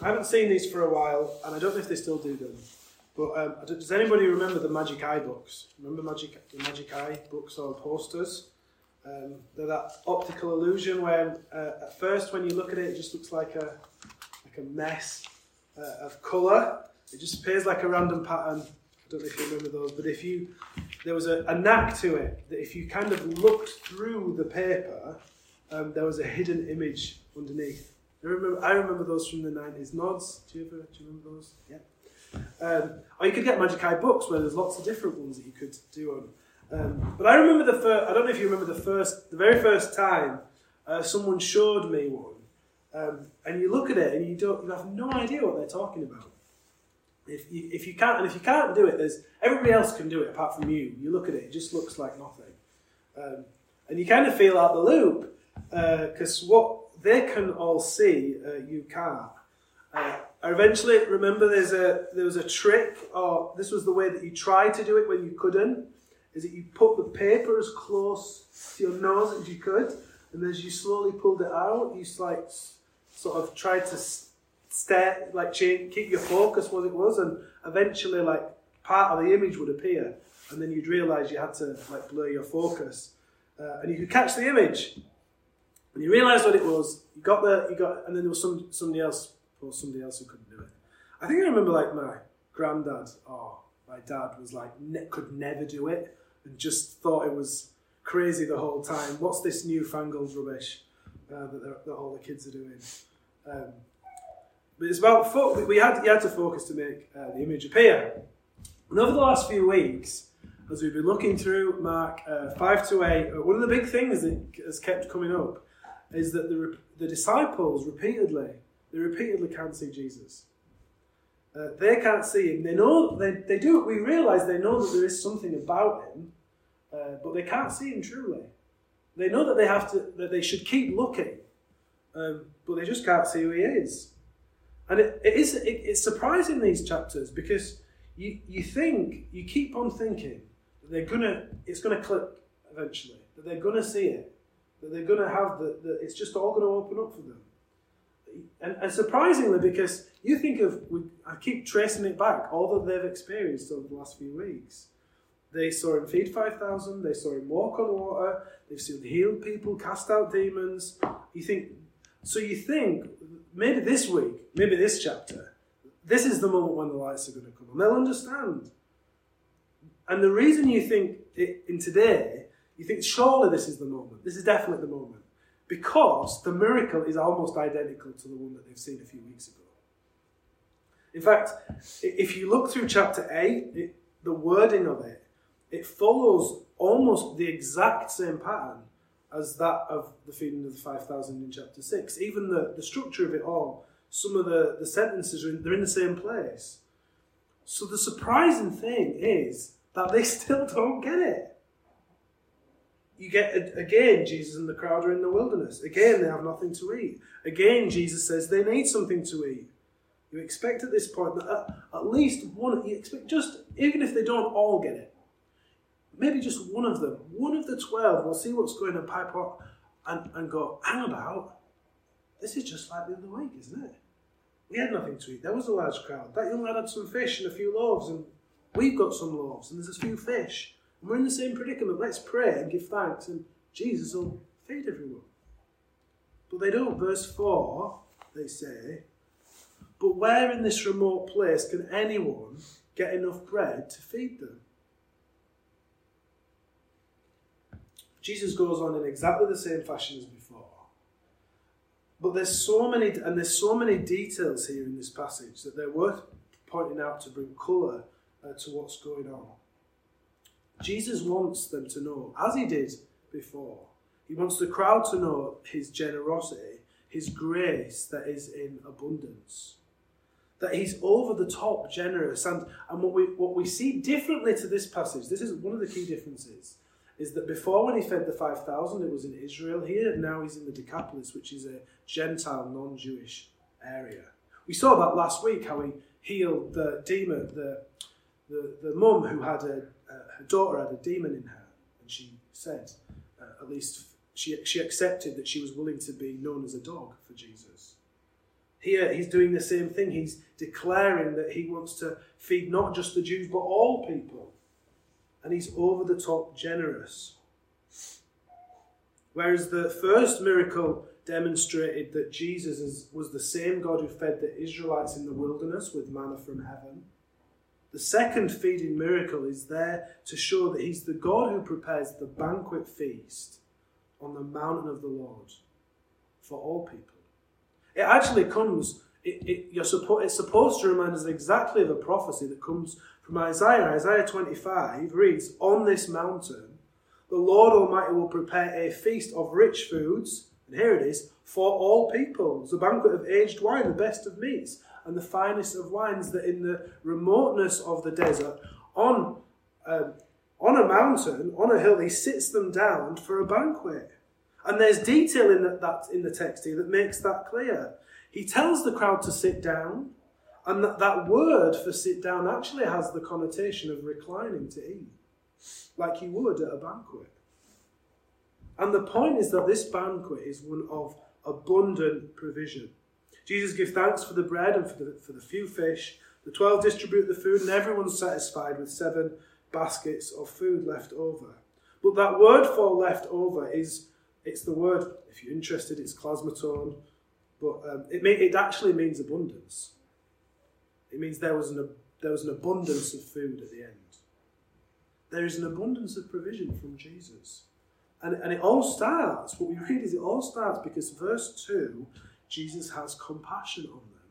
I haven't seen these for a while, and I don't know if they still do them. But does anybody remember the Magic Eye books? Remember the Magic Eye books or posters? They're that optical illusion where at first when you look at it, it just looks like a mess of colour. It just appears like a random pattern. I don't know if you remember those, but there was a knack to it that if you kind of looked through the paper, there was a hidden image underneath. I remember those from the 90s. Nods, do you remember those? Yeah. Or you could get Magic Eye books where there's lots of different ones that you could do on. But I remember I don't know if you remember the very first time someone showed me one, and you look at it and you have no idea what they're talking about. If you can't do it, everybody else can do it apart from you. You look at it just looks like nothing, and you kind of feel out the loop because what they can all see, you can't. I eventually remember there was a trick, or this was the way that you tried to do it when you couldn't, is that you put the paper as close to your nose as you could, and as you slowly pulled it out, you sort of tried to stare, keep your focus what it was, and eventually part of the image would appear, and then you'd realise you had to blur your focus, and you could catch the image. And you realised what it was. And then there was somebody else who couldn't do it. I think I remember my granddad or my dad was could never do it and just thought it was crazy the whole time. What's this newfangled rubbish that all the kids are doing? But it's about you had to focus to make the image appear. And over the last few weeks, as we've been looking through Mark 5 to 8, one of the big things that has kept coming up is that the disciples repeatedly can't see Jesus. They can't see him. They know they do. We realise they know that there is something about him, but they can't see him truly. They know that they should keep looking, but they just can't see who he is. And it's surprising, these chapters, because you keep on thinking that it's gonna click eventually, that they're gonna see it, that they're gonna have it's just all gonna open up for them. And surprisingly, because you think I keep tracing it back, all that they've experienced over the last few weeks. They saw him feed 5,000, they saw him walk on water, they've seen him heal people, cast out demons. You think maybe this week, maybe this chapter, this is the moment when the lights are going to come on. They'll understand. And the reason you think in today, you think surely this is the moment. This is definitely the moment. Because the miracle is almost identical to the one that they've seen a few weeks ago. In fact, if you look through chapter 8, the wording of it follows almost the exact same pattern as that of the feeding of the 5,000 in chapter 6. Even the structure of it all, some of the sentences, they're in the same place. So the surprising thing is that they still don't get it. You get, again, Jesus and the crowd are in the wilderness. Again, they have nothing to eat. Again, Jesus says they need something to eat. You expect at this point that at least one, you expect even if they don't all get it, maybe just one of them, one of the 12 will see what's going on, pipe up and go, hang about, this is just like the other week, isn't it? We had nothing to eat. There was a large crowd. That young lad had some fish and a few loaves, and we've got some loaves, and there's a few fish. And we're in the same predicament. Let's pray and give thanks, and Jesus will feed everyone. But they don't. Verse 4, they say, but where in this remote place can anyone get enough bread to feed them? Jesus goes on in exactly the same fashion as before. But there's so many details here in this passage that they're worth pointing out to bring colour to what's going on. Jesus wants them to know, as he did before, he wants the crowd to know his generosity, his grace that is in abundance. That he's over the top generous. And what we see differently to this passage, this is one of the key differences, is that before when he fed the 5,000, it was in Israel. Here, now he's in the Decapolis, which is a Gentile, non-Jewish area. We saw that last week, how he healed the demon, the mum who had her daughter had a demon in her, and she said, at least she accepted that she was willing to be known as a dog for Jesus. Here he's doing the same thing. He's declaring that he wants to feed not just the Jews but all people. And he's over the top generous. Whereas the first miracle demonstrated that Jesus was the same God who fed the Israelites in the wilderness with manna from heaven, the second feeding miracle is there to show that he's the God who prepares the banquet feast on the mountain of the Lord for all people. It actually comes, it's supposed to remind us exactly of a prophecy that comes from Isaiah. Isaiah 25 reads, "On this mountain, the Lord Almighty will prepare a feast of rich foods," and here it is, "for all peoples, a banquet of aged wine, the best of meats, and the finest of wines, that in the remoteness of the desert, on a mountain, on a hill, he sits them down for a banquet." And there's detail in the text here that makes that clear. He tells the crowd to sit down, and that word for sit down actually has the connotation of reclining to eat, like you would at a banquet. And the point is that this banquet is one of abundant provision. Jesus gives thanks for the bread and for the few fish. The 12 distribute the food, and everyone's satisfied with 7 baskets of food left over. But that word for left over it's the word, if you're interested, it's klasmatone, but it actually means abundance. It means there was an abundance of food at the end. There is an abundance of provision from Jesus. And it all starts, what we read is it all starts because verse 2, Jesus has compassion on them.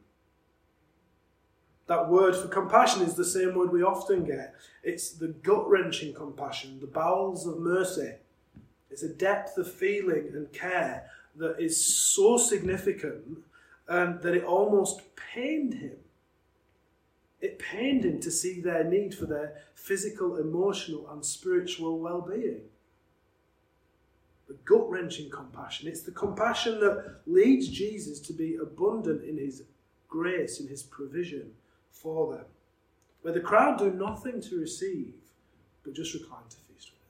That word for compassion is the same word we often get. It's the gut-wrenching compassion, the bowels of mercy. It's a depth of feeling and care that is so significant that it almost pained him. It pained him to see their need for their physical, emotional and spiritual well-being. The gut-wrenching compassion. It's the compassion that leads Jesus to be abundant in his grace, in his provision for them. Where the crowd do nothing to receive, but just recline to feast with him.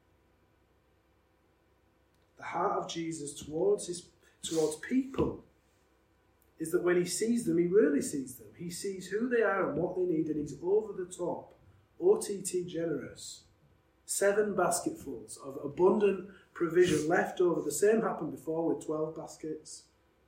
The heart of Jesus towards people is that when he sees them, he really sees them. He sees who they are and what they need, and he's over the top, OTT generous. 7 basketfuls of abundant provision left over. The same happened before with 12 baskets.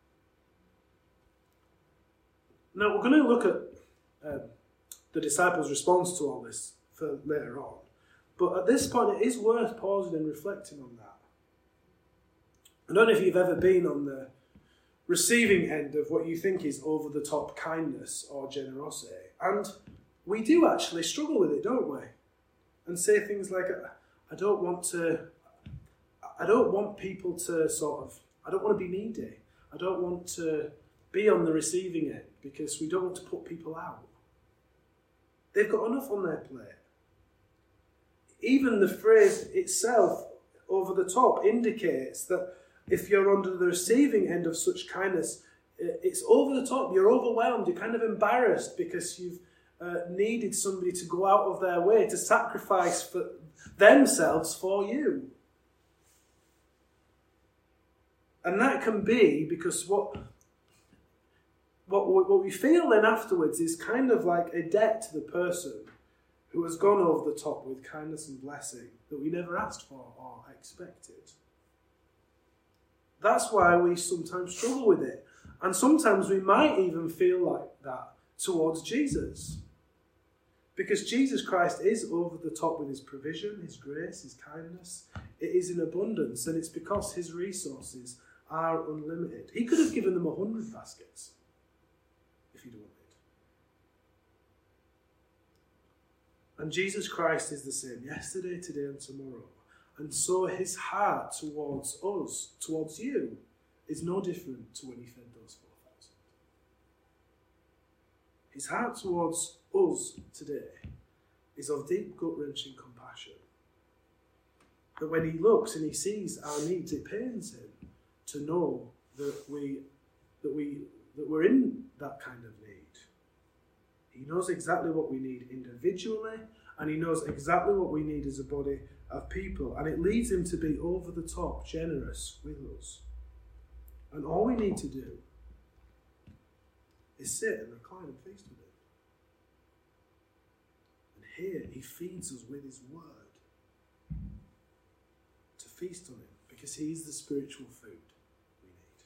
Now we're going to look at the disciples' response to all this for later on. But at this point it is worth pausing and reflecting on that. I don't know if you've ever been on the receiving end of what you think is over-the-top kindness or generosity. And we do actually struggle with it, don't we? And say things like, I don't want people to I don't want to be needy. I don't want to be on the receiving end because we don't want to put people out. They've got enough on their plate. Even the phrase itself, over the top, indicates that if you're under the receiving end of such kindness, it's over the top, you're overwhelmed, you're kind of embarrassed because you've needed somebody to go out of their way to sacrifice for themselves for you. And that can be because what we feel then afterwards is kind of like a debt to the person who has gone over the top with kindness and blessing that we never asked for or expected. That's why we sometimes struggle with it. And sometimes we might even feel like that towards Jesus. Because Jesus Christ is over the top with his provision, his grace, his kindness. It is in abundance, and it's because his resources are unlimited. He could have given them 100 baskets if he'd wanted. And Jesus Christ is the same yesterday, today, and tomorrow. And so his heart towards us, towards you, is no different to when he fed those 4,000. His heart towards us today is of deep gut-wrenching compassion. That when he looks and he sees our needs, it pains him to know that we're in that kind of need. He knows exactly what we need individually, and he knows exactly what we need as a body of people, and it leads him to be over the top generous with us. And all we need to do is sit and recline and feast with him. And here he feeds us with his word. To feast on him, because he's the spiritual food we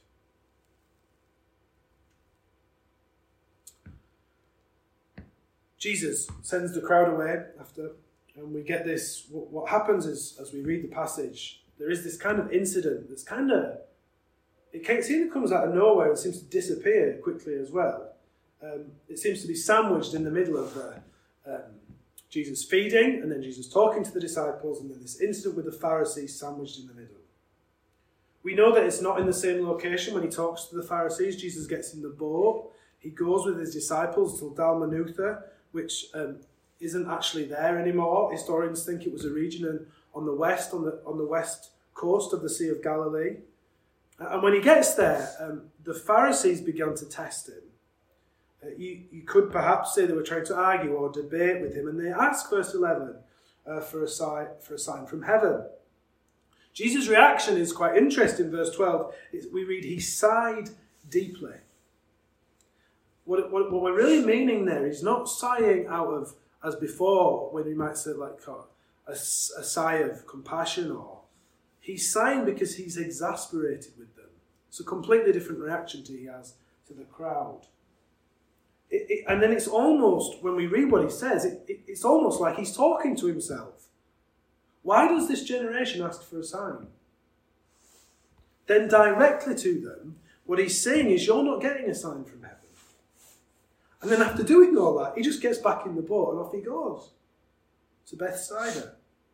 need. Jesus sends the crowd away after, and we get this. What happens is, as we read the passage, there is this kind of incident that's kind of, it comes out of nowhere and seems to disappear quickly as well. It seems to be sandwiched in the middle of Jesus feeding, and then Jesus talking to the disciples, and then this incident with the Pharisees sandwiched in the middle. We know that it's not in the same location when he talks to the Pharisees. Jesus gets in the boat. He goes with his disciples till Dalmanutha, which isn't actually there anymore. Historians think it was a region on the west coast of the Sea of Galilee. And when he gets there, the Pharisees began to test him. You could perhaps say they were trying to argue or debate with him, and they ask, verse 11, for a sign from heaven. Jesus' reaction is quite interesting. Verse 12, we read, he sighed deeply. What we're really meaning there is not sighing out of, as before, when you might say like a sigh of compassion, or he's sighing because he's exasperated with them. It's a completely different reaction he has to the crowd. And then it's almost, when we read what he says, it's almost like he's talking to himself. Why does this generation ask for a sign? Then directly to them, what he's saying is, you're not getting a sign from heaven. And then after doing all that, he just gets back in the boat and off he goes to Bethsaida.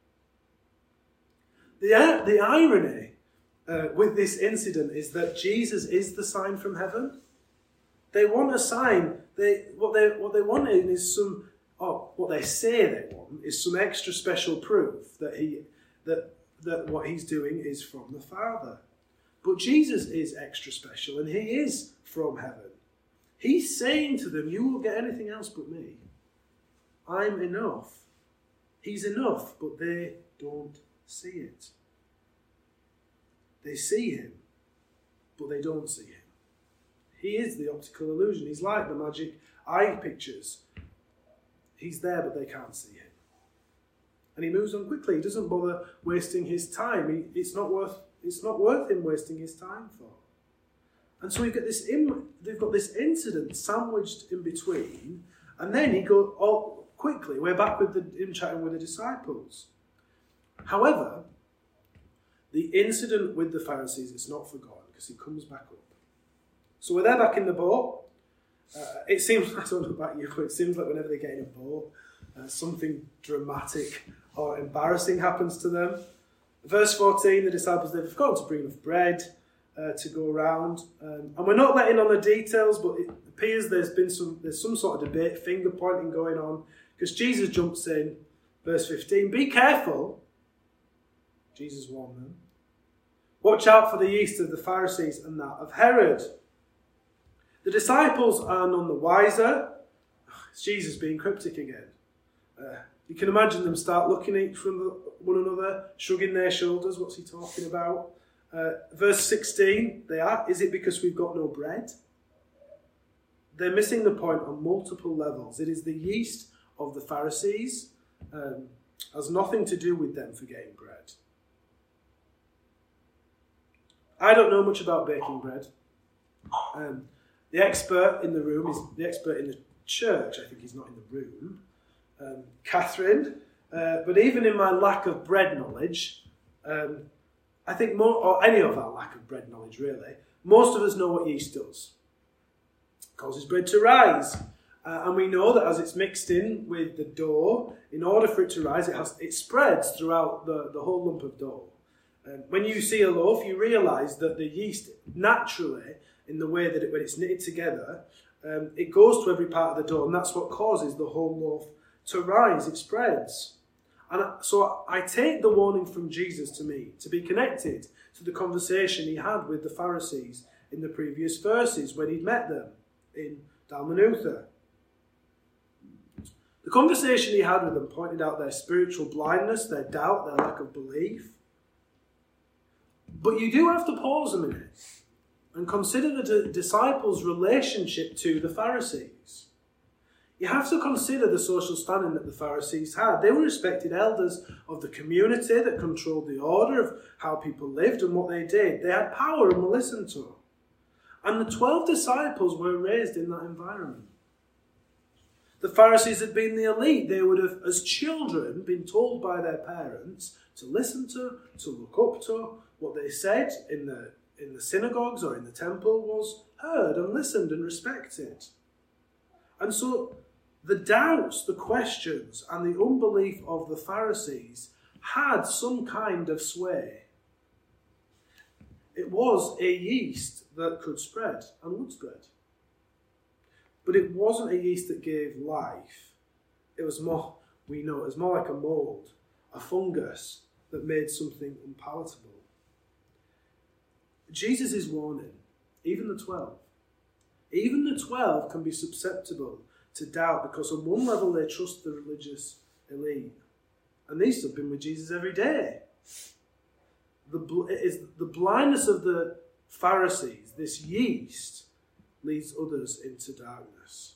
The irony with this incident is that Jesus is the sign from heaven. They want a sign. What they want is what they say they want is some extra special proof that what he's doing is from the Father. But Jesus is extra special, and he is from heaven. He's saying to them, you won't get anything else but me. I'm enough. He's enough, but they don't see it. They see him, but they don't see him. He is the optical illusion. He's like the magic eye pictures. He's there, but they can't see him. And he moves on quickly. He doesn't bother wasting his time. It's not worth him wasting his time for. And so they've got this incident sandwiched in between, and then he goes quickly. We're back with him chatting with the disciples. However, the incident with the Pharisees is not forgotten because he comes back up. So we're there back in the boat. It seems, I don't know about you, but it seems like whenever they get in a boat, something dramatic or embarrassing happens to them. Verse 14, the disciples, they've forgotten to bring enough bread to go around. And we're not letting on the details, but it appears there's some sort of debate, finger pointing going on, because Jesus jumps in, verse 15, be careful, Jesus warned them. Watch out for the yeast of the Pharisees and that of Herod. The disciples are none the wiser. It's Jesus being cryptic again. You can imagine them start looking at one another, shrugging their shoulders. What's he talking about? Verse 16, is it because we've got no bread? They're missing the point on multiple levels. It is the yeast of the Pharisees. Has nothing to do with them forgetting bread. I don't know much about baking bread. The expert in the room is the expert in the church. I think he's not in the room. Catherine. But even in my lack of bread knowledge, I think or any of our lack of bread knowledge really, most of us know what yeast does. It causes bread to rise. And we know that as it's mixed in with the dough, in order for it to rise, it spreads throughout the whole lump of dough. When you see a loaf, you realise that the yeast naturally, in the way that when it's knitted together, it goes to every part of the dough, and that's what causes the whole loaf to rise. It spreads. And so I take the warning from Jesus to me to be connected to the conversation he had with the Pharisees in the previous verses when he'd met them in Dalmanutha. The conversation he had with them pointed out their spiritual blindness, their doubt, their lack of belief. But you do have to pause a minute And consider the disciples' relationship to the Pharisees. You have to consider the social standing that the Pharisees had. They were respected elders of the community that controlled the order of how people lived and what they did. They had power and were listened to. And the 12 disciples were raised in that environment. The Pharisees had been the elite. They would have, as children, been told by their parents to listen to look up to. What they said in the synagogues or in the temple was heard and listened and respected. And so the doubts, the questions, and the unbelief of the Pharisees had some kind of sway. It was a yeast that could spread and would spread. But it wasn't a yeast that gave life. It was more, we know, it was more like a mold, a fungus that made something unpalatable. Jesus is warning, even the 12. Even the 12 can be susceptible to doubt because on one level they trust the religious elite. And these have been with Jesus every day. It is the blindness of the Pharisees, this yeast, leads others into darkness.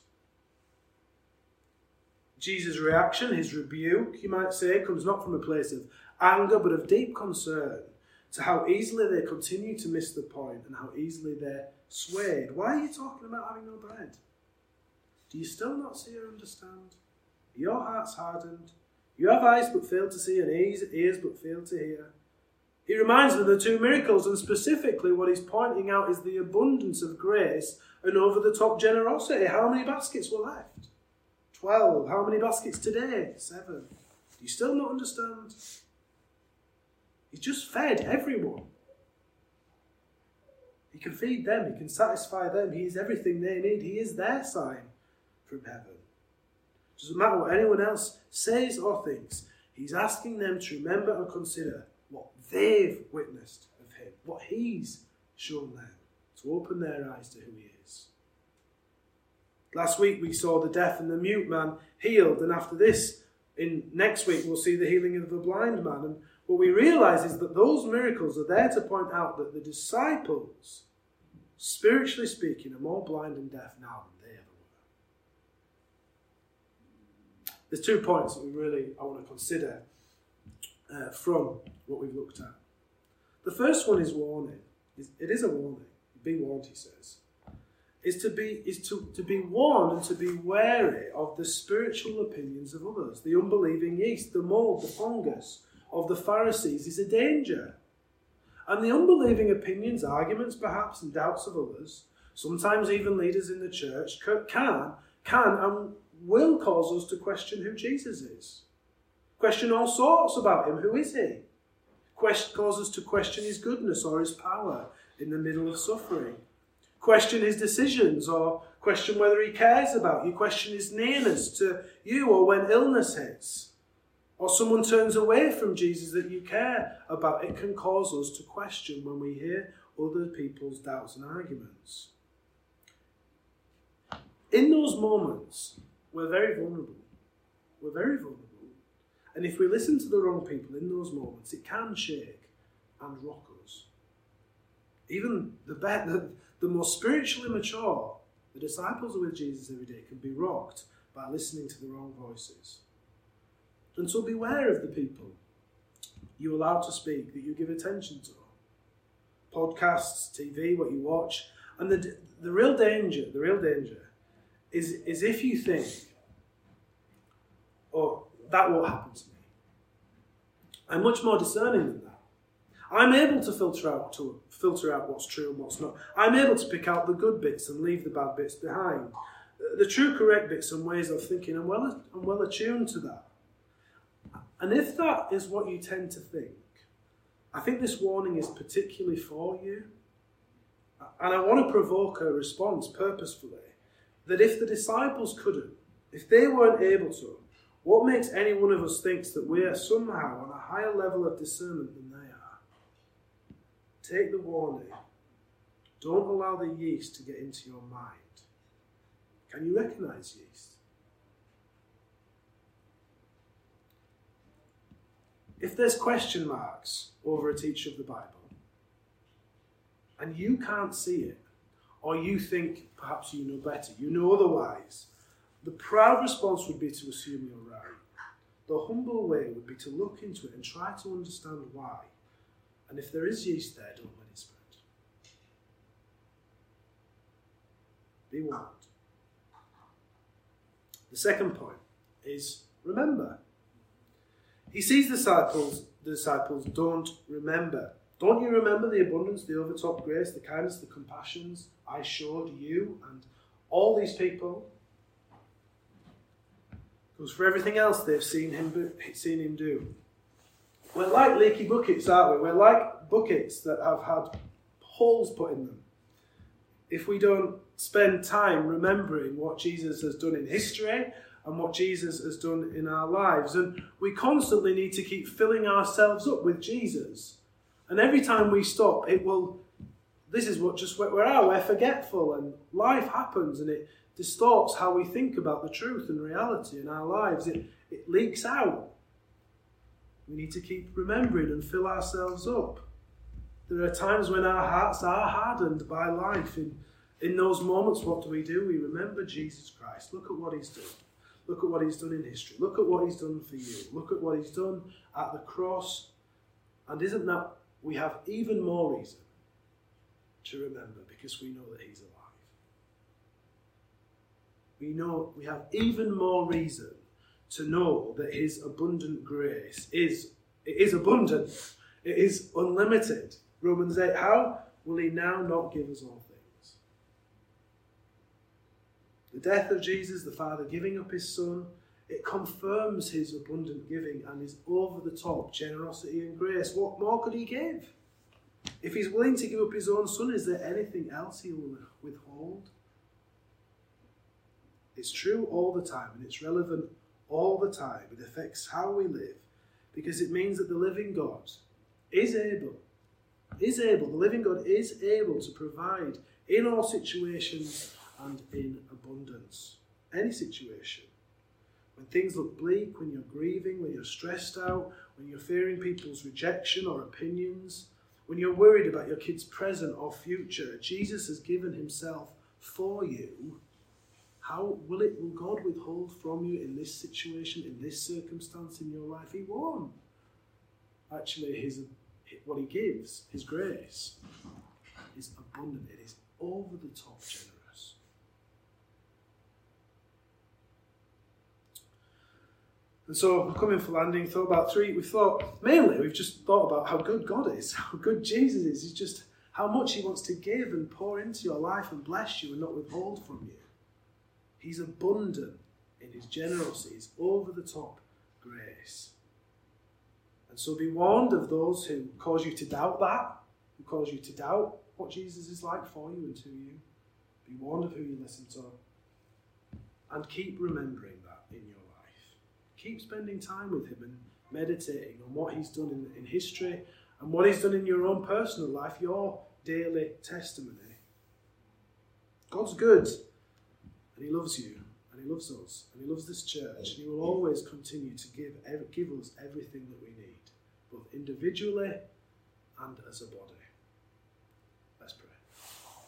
Jesus' reaction, his rebuke, you might say, comes not from a place of anger but of deep concern to how easily they continue to miss the point and how easily they're swayed. Why are you talking about having no bread? Do you still not see or understand? Are your hearts hardened? You have eyes but fail to see and ears but fail to hear. He reminds them of the two miracles, and specifically what he's pointing out is the abundance of grace and over-the-top generosity. How many baskets were left? 12. How many baskets today? 7. Do you still not understand? He's just fed everyone. He can feed them. He can satisfy them. He is everything they need. He is their sign from heaven. It doesn't matter what anyone else says or thinks. He's asking them to remember and consider what they've witnessed of him, what he's shown them, to open their eyes to who he is. Last week we saw the deaf and the mute man healed, and after this, next week we'll see the healing of the blind man. And what we realise is that those miracles are there to point out that the disciples, spiritually speaking, are more blind and deaf now than they ever were. There's 2 points that I want to consider from what we've looked at. The first one is warning. It is a warning. Be warned, he says. Is to be warned and to be wary of the spiritual opinions of others. The unbelieving yeast, the mold, the fungus of the Pharisees is a danger. And the unbelieving opinions, arguments perhaps, and doubts of others, sometimes even leaders in the church, can and will cause us to question who Jesus is. Question all sorts about him. Who is he? Cause us to question his goodness or his power in the middle of suffering. Question his decisions, or question whether he cares about you. Question his nearness to you, or when illness hits, or someone turns away from Jesus that you care about. It can cause us to question when we hear other people's doubts and arguments. In those moments, we're very vulnerable. We're very vulnerable. And if we listen to the wrong people in those moments, it can shake and rock us. Even the most spiritually mature, the disciples who are with Jesus every day, can be rocked by listening to the wrong voices. And so beware of the people you allow to speak, that you give attention to. Podcasts, TV, what you watch. And the real danger is if you think, oh, that won't happen to me. I'm much more discerning than that. I'm able to filter out what's true and what's not. I'm able to pick out the good bits and leave the bad bits behind. The true, correct bits and ways of thinking, I'm well attuned to that. And if that is what you tend to think, I think this warning is particularly for you. And I want to provoke a response purposefully, that if the disciples couldn't, if they weren't able to, what makes any one of us think that we are somehow on a higher level of discernment than they are? Take the warning. Don't allow the yeast to get into your mind. Can you recognize yeast? If there's question marks over a teacher of the Bible, and you can't see it, or you think perhaps you know better, you know otherwise, the proud response would be to assume you're right. The humble way would be to look into it and try to understand why. And if there is yeast there, don't let it spread. Be warned. The second point is remember. He sees the disciples don't remember. Don't you remember the abundance, the overtop grace, the kindness, the compassions I showed you and all these people? Because for everything else they've seen him do. We're like leaky buckets, aren't we? We're like buckets that have had holes put in them. If we don't spend time remembering what Jesus has done in history and what Jesus has done in our lives, and we constantly need to keep filling ourselves up with Jesus. And every time we stop, this is what just where we're forgetful, and life happens, and it distorts how we think about the truth and reality in our lives. It leaks out. We need to keep remembering and fill ourselves up. There are times when our hearts are hardened by life. In those moments, what do? We remember Jesus Christ. Look at what he's done. Look at what he's done in history. Look at what he's done for you. Look at what he's done at the cross. And isn't that we have even more reason to remember, because we know that he's alive. We have even more reason to know that his abundant grace is abundant. It is unlimited. Romans 8, how will he now not give us all things? The death of Jesus, the Father giving up his Son, it confirms his abundant giving and his over-the-top generosity and grace. What more could he give? If he's willing to give up his own Son, is there anything else he will withhold? It's true all the time, and it's relevant all the time. It affects how we live, because it means that the living God is able, the living God is able to provide in all situations and in abundance. Any situation. When things look bleak, when you're grieving, when you're stressed out, when you're fearing people's rejection or opinions, when you're worried about your kid's present or future, Jesus has given himself for you. How will God withhold from you in this situation, in this circumstance in your life? He won't. Actually, what he gives, his grace, is abundant. It is over the top generous. And so, coming for landing, we've just thought about how good God is, how good Jesus is. It's just how much he wants to give and pour into your life and bless you and not withhold from you. He's abundant in his generosity, his over-the-top grace. And so be warned of those who cause you to doubt that, who cause you to doubt what Jesus is like for you and to you. Be warned of who you listen to. And keep remembering that in your life. Keep spending time with him and meditating on what he's done in history and what he's done in your own personal life, your daily testimony. God's good. And he loves you, and he loves us, and he loves this church, and he will always continue to give us everything that we need, both individually and as a body.